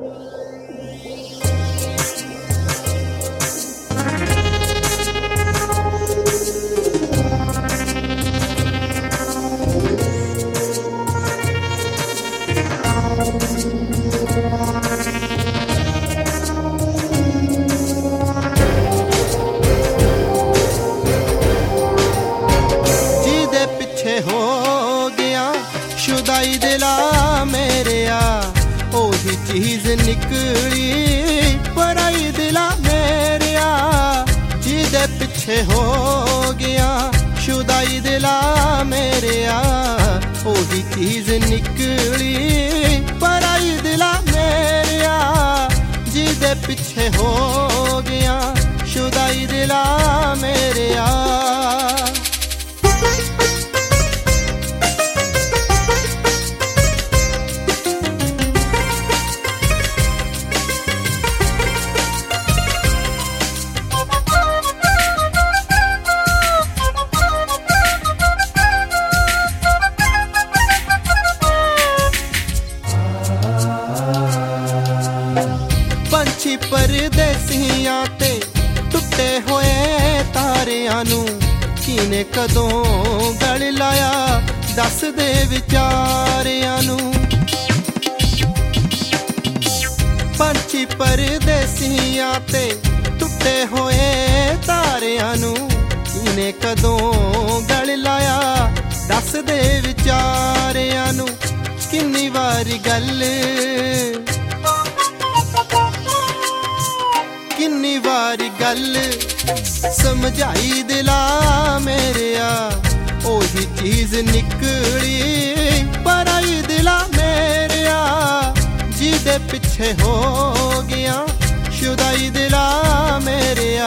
शुदाई दिला मेरिया ओही चीज निकली पराई दिला मेरिया जिदे पिछे हो गया शुदाई दिला मेरिया ओही चीज निकली पराई दिला मेरिया जिदे पिछे हो गया शुदाई दिला मेरिया। पंछी परदेसियां ते टुटे होए तारियां नू किने कदों गल लाया दस दे विचारियां नू। पंछी परदेसियां ते टुटे होए तारियां नू किने कदों गल लाया दस दे विचारियां नू। किन्नी वारी गल किन्नी वारी गल समझाई दिला मेरिया ओही चीज निकली पराई दिला मेरिया जिदे पिछे हो गया शुदाई दिला मेरिया।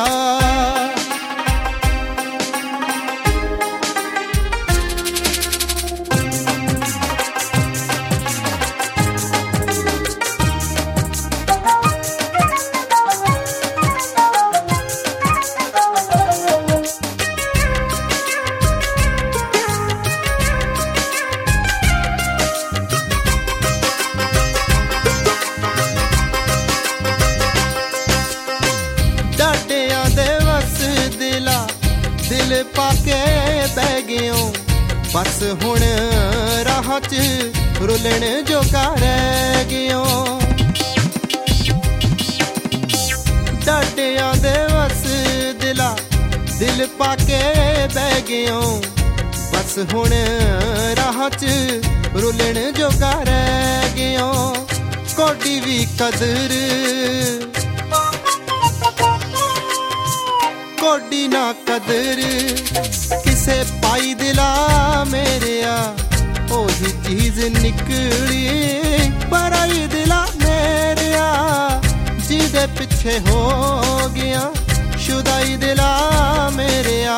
दिल पाके बह गयो बस हुण राह च रुलण जोगा रह गयो। डाडियां दे वस दिला दिल पाके बह गयो बस हुण राह च रुलण जोगा रह गयो। कोडी भी कदर कोडी ना कदर किसे पाई दिला मेरिया ओही चीज निकली पराई दिला मेरिया जिदे पिछे हो गया शुदाई दिला मेरिया।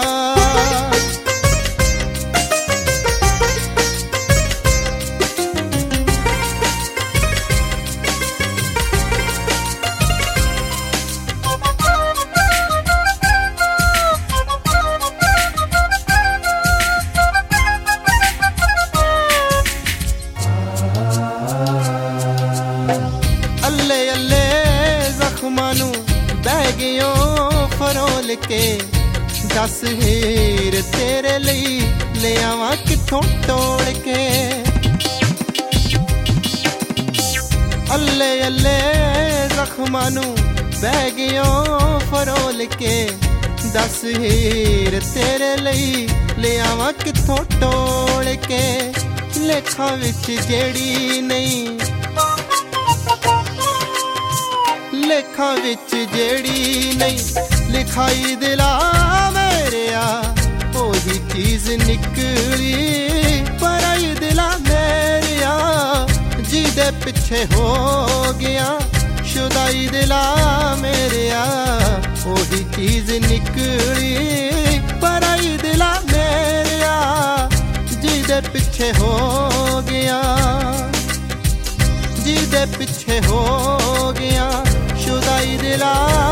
जख्मानू बह गयो फरोल के दस हीर तेरे लई ले आवां किथों तोड़ के। अल्ले अल्ले जख्मानू बह गयो फरोल के दस हीर तेरे लई ले आवां किथों तोड़ के। लेखा विच जेड़ी नहीं लेखा विच जेड़ी नहीं लिखाई दिला मेरिया ओही चीज निकली पराई दिला मेरिया जिदे पिछे हो गया शुदाई दिला मेरिया ओही चीज निकली पराई दिला मेरिया जिदे पिछे हो गया जिदे पिछे हो गया शुदाई दिला।